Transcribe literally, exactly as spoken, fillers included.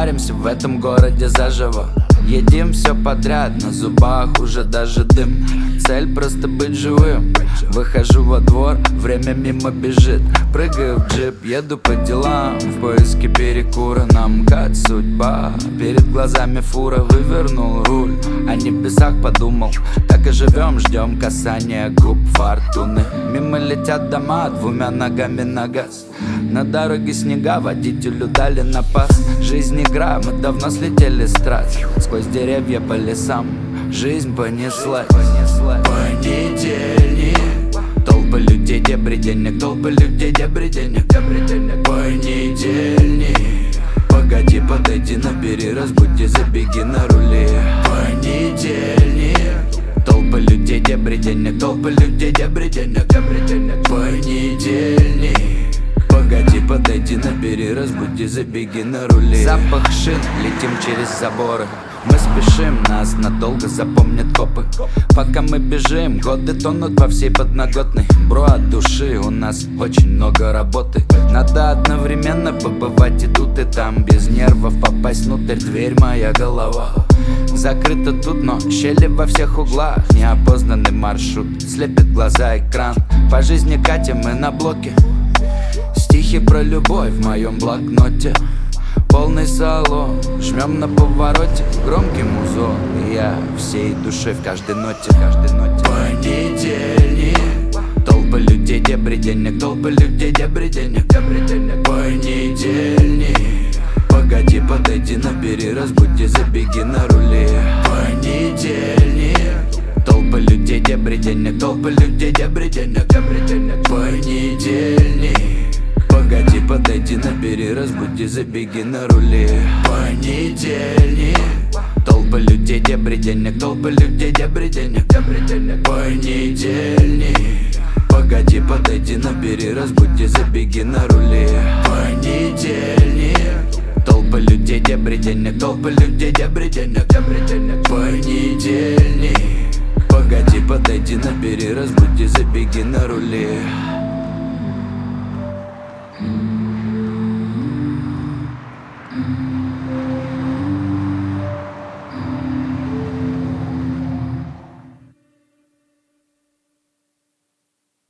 Паримся в этом городе заживо. Едим все подряд, на зубах уже даже дым. Цель просто быть живым. Выхожу во двор, время мимо бежит. Прыгаю в джип, еду по делам, в поиске перекура. Нам МКАД судьба, перед глазами фура. Вывернул руль, о небесах подумал. Так и живем, ждем касания губ фортуны. Мимо летят дома, двумя ногами на газ. На дороге снега, водителю дали на пас. Жизнь игра, мы давно слетели с трасс. Сквозь деревья по лесам жизнь понеслась. Понедельник, толпы людей, дебри денег, толпы людей, дебри денег. Понедельник, погоди, подойди, набери, разбуди, забеги на руле. Понедельник, толпы людей, дебри денег, толпы людей, дебри денег. Понедельник, погоди, подойди, набери, разбуди, забеги на руле. Запах шин, летим через заборы. Мы спешим, нас надолго запомнят копы. Пока мы бежим, годы тонут во всей подноготной. Бро, от души у нас очень много работы. Надо одновременно побывать и тут, и там. Без нервов попасть внутрь, дверь моя голова. Закрыто тут, но щели во всех углах. Неопознанный маршрут, слепит глаза экран. По жизни катим мы на блоке. Стихи про любовь в моем блокноте. Полный салон, жмем на повороте. Громкий музон, и я всей душой в каждой ноте, каждой ноте. Понедельник, толпы людей, дебри денег, толпы людей, дебри денег. Понедельник, погоди, подойди, набери, разбуди, забеги на руле. Понедельник, толпы людей, дебри денег, толпы людей, дебри денег. Понедельник, погоди, подойди, набери, разбуди, забеги на руле. Понедельник, толпы людей, дебри денег, толпы людей, дебри денег. Понедельник, погоди, подойди, набери, разбуди, забеги на руле. Понедельник, толпы людей, дебри денег, толпы людей, дебри денег. Понедельник, погоди, подойди, набери, разбуди, забеги на руле.